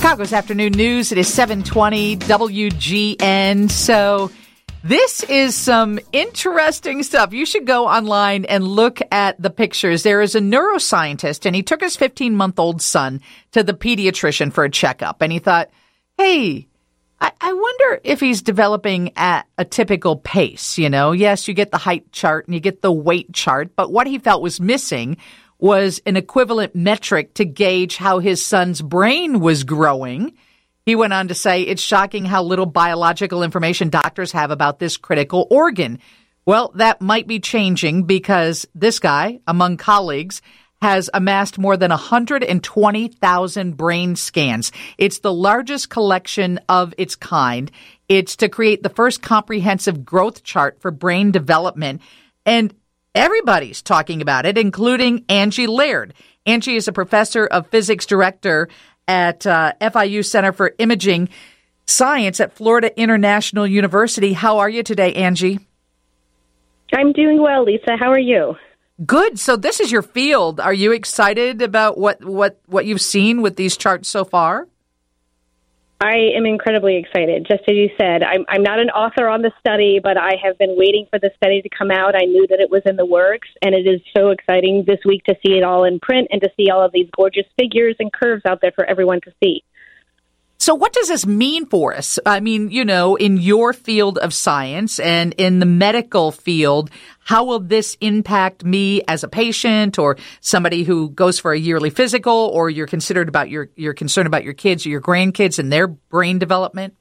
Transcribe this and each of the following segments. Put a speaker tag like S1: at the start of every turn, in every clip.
S1: Chicago's afternoon news. It is 7:20 WGN. So this is some interesting stuff. You should go online and look at the pictures. There is a neuroscientist, and he took his 15-month-old son to the pediatrician for a checkup. And he thought, hey, I wonder if he's developing at a typical pace. You know, yes, you get the height chart and you get the weight chart. But what he felt was missing was an equivalent metric to gauge how his son's brain was growing. He went on to say, it's shocking how little biological information doctors have about this critical organ. Well, that might be changing because this guy, among colleagues, has amassed more than 120,000 brain scans. It's the largest collection of its kind. It's to create the first comprehensive growth chart for brain development. And everybody's talking about it, including Angie Laird. Angie is a professor of physics director at FIU Center for Imaging Science at Florida International University. How are you today, Angie?
S2: I'm doing well, Lisa. How are you?
S1: Good. So this is your field. Are you excited about what you've seen with these charts so far?
S2: I am incredibly excited. Just as you said, I'm not an author on the study, but I have been waiting for the study to come out. I knew that it was in the works, and it is so exciting this week to see it all in print and to see all of these gorgeous figures and curves out there for everyone to see.
S1: So what does this mean for us? I mean, you know, in your field of science and in the medical field, how will this impact me as a patient or somebody who goes for a yearly physical, or you're concerned about your kids or your grandkids and their brain development?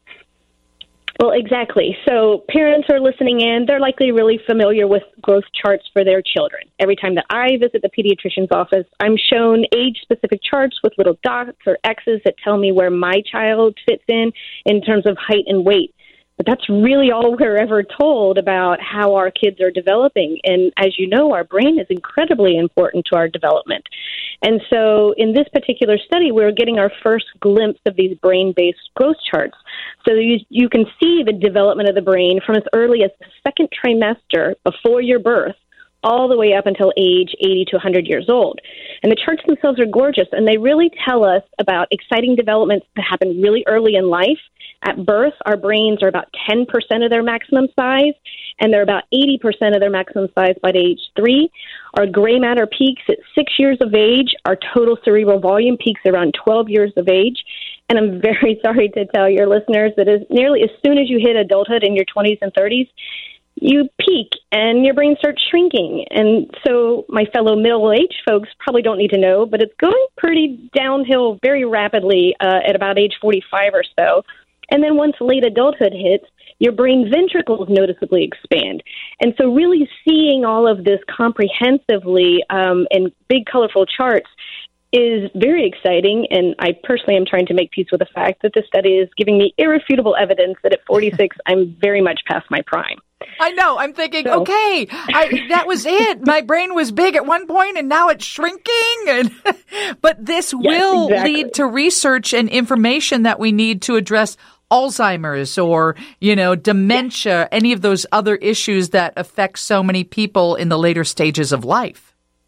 S2: Well, exactly. So parents are listening in. They're likely really familiar with growth charts for their children. Every time that I visit the pediatrician's office, I'm shown age-specific charts with little dots or X's that tell me where my child fits in terms of height and weight. But that's really all we're ever told about how our kids are developing. And as you know, our brain is incredibly important to our development. And so in this particular study, we're getting our first glimpse of these brain-based growth charts. So you can see the development of the brain from as early as the second trimester before your birth, all the way up until age 80 to 100 years old. And the charts themselves are gorgeous, and they really tell us about exciting developments that happen really early in life. At birth, our brains are about 10% of their maximum size, and they're about 80% of their maximum size by age 3. Our gray matter peaks at 6 years of age. Our total cerebral volume peaks around 12 years of age. And I'm very sorry to tell your listeners that as soon as you hit adulthood in your 20s and 30s, you peak and your brain starts shrinking. And so my fellow middle-aged folks probably don't need to know, but it's going pretty downhill very rapidly at about age 45 or so. And then once late adulthood hits, your brain ventricles noticeably expand. And so really seeing all of this comprehensively in big, colorful charts is very exciting, and I personally am trying to make peace with the fact that this study is giving me irrefutable evidence that at 46, I'm very much past my prime.
S1: I know. I'm thinking, okay, that was it. My brain was big at one point, and now it's shrinking. But this will lead to research and information that we need to address Alzheimer's or, dementia, any of those other issues that affect so many people in the later stages of life.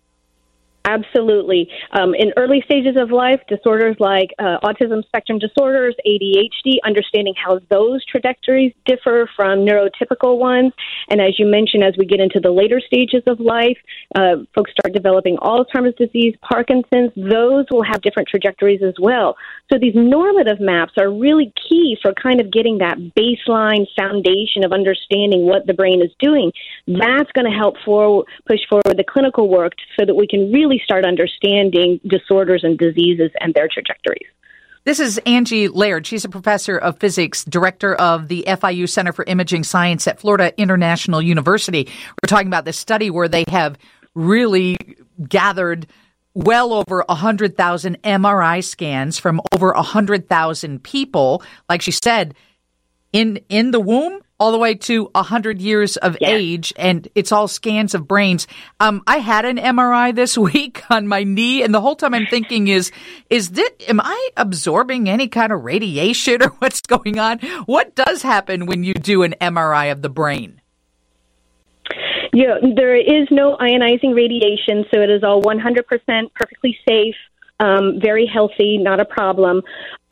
S2: Absolutely. In early stages of life, disorders like autism spectrum disorders, ADHD, understanding how those trajectories differ from neurotypical ones. And as you mentioned, as we get into the later stages of life, folks start developing Alzheimer's disease, Parkinson's, those will have different trajectories as well. So these normative maps are really key for kind of getting that baseline foundation of understanding what the brain is doing. That's going to help push forward the clinical work so that we can really start understanding disorders and diseases and their trajectories.
S1: This is Angie Laird. She's a professor of physics, director of the FIU Center for Imaging Science at Florida International University. We're talking about this study where they have really gathered well over 100,000 MRI scans from over 100,000 people, like she said, in the womb all the way to 100 years of age, and it's all scans of brains. I had an MRI this week on my knee, and the whole time I'm thinking am I absorbing any kind of radiation or what's going on? What does happen when you do an MRI of the brain?
S2: Yeah, there is no ionizing radiation, so it is all 100% perfectly safe. very healthy, not a problem.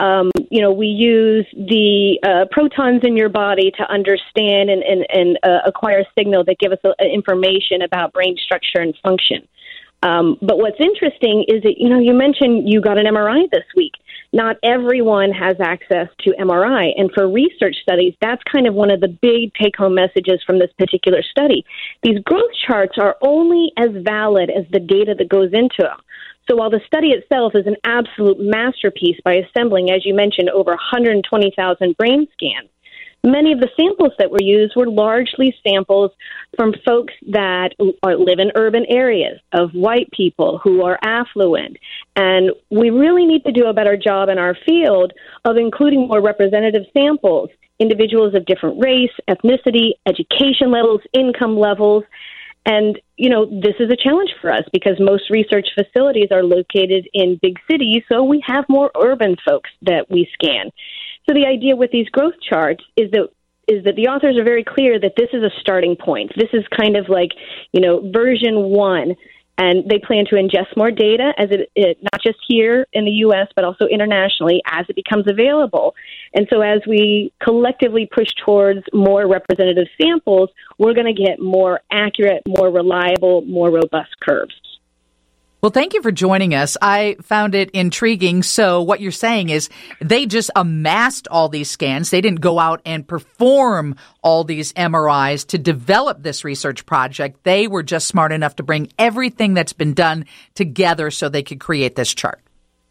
S2: We use the protons in your body to understand and acquire a signal that give us information about brain structure and function. But what's interesting is that, you mentioned you got an MRI this week. Not everyone has access to MRI. And for research studies, that's kind of one of the big take-home messages from this particular study. These growth charts are only as valid as the data that goes into them. So while the study itself is an absolute masterpiece by assembling, as you mentioned, over 120,000 brain scans, many of the samples that were used were largely samples from folks that live in urban areas, of white people who are affluent. And we really need to do a better job in our field of including more representative samples, individuals of different race, ethnicity, education levels, income levels. And, this is a challenge for us because most research facilities are located in big cities, so we have more urban folks that we scan. So the idea with these growth charts is that the authors are very clear that this is a starting point. This is kind of like, version 1. And they plan to ingest more data as it not just here in the U.S., but also internationally as it becomes available. And so as we collectively push towards more representative samples, we're going to get more accurate, more reliable, more robust curves.
S1: Well, thank you for joining us. I found it intriguing. So what you're saying is they just amassed all these scans. They didn't go out and perform all these MRIs to develop this research project. They were just smart enough to bring everything that's been done together so they could create this chart.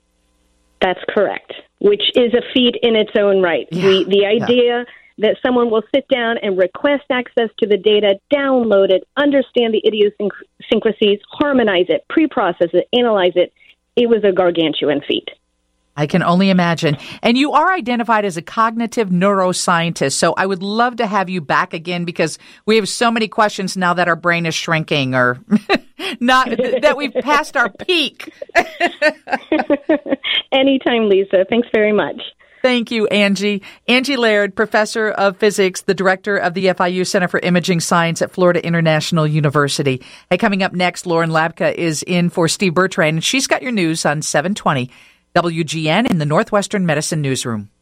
S2: That's correct, which is a feat in its own right. Yeah. The idea that someone will sit down and request access to the data, download it, understand the idiosyncrasies, harmonize it, pre-process it, analyze it. It was a gargantuan feat.
S1: I can only imagine. And you are identified as a cognitive neuroscientist, so I would love to have you back again because we have so many questions now that our brain is shrinking or not, that we've passed our peak.
S2: Anytime, Lisa. Thanks very much.
S1: Thank you, Angie. Angie Laird, professor of physics, the director of the FIU Center for Imaging Science at Florida International University. Hey, coming up next, Lauren Labka is in for Steve Bertrand, and she's got your news on 720 WGN in the Northwestern Medicine Newsroom.